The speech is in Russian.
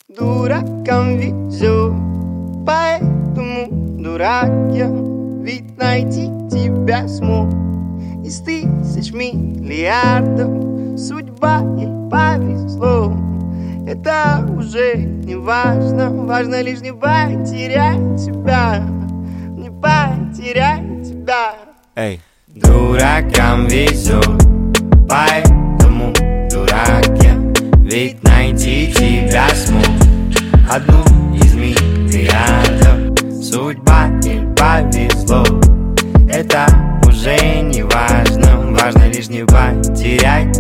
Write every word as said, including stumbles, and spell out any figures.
Дуракам везет, поэтому дурак я. Ведь найти тебя смог из тысяч миллиардов. Судьба ей повезло. Это уже не важно. Важно лишь не потерять тебя. Не потерять тебя. Эй, дуракам везет, поэтому дурак я. Ведь найти тебя смог одну из миллиардов. Судьба ей повезло. Это уже не важно. Важно лишь не потерять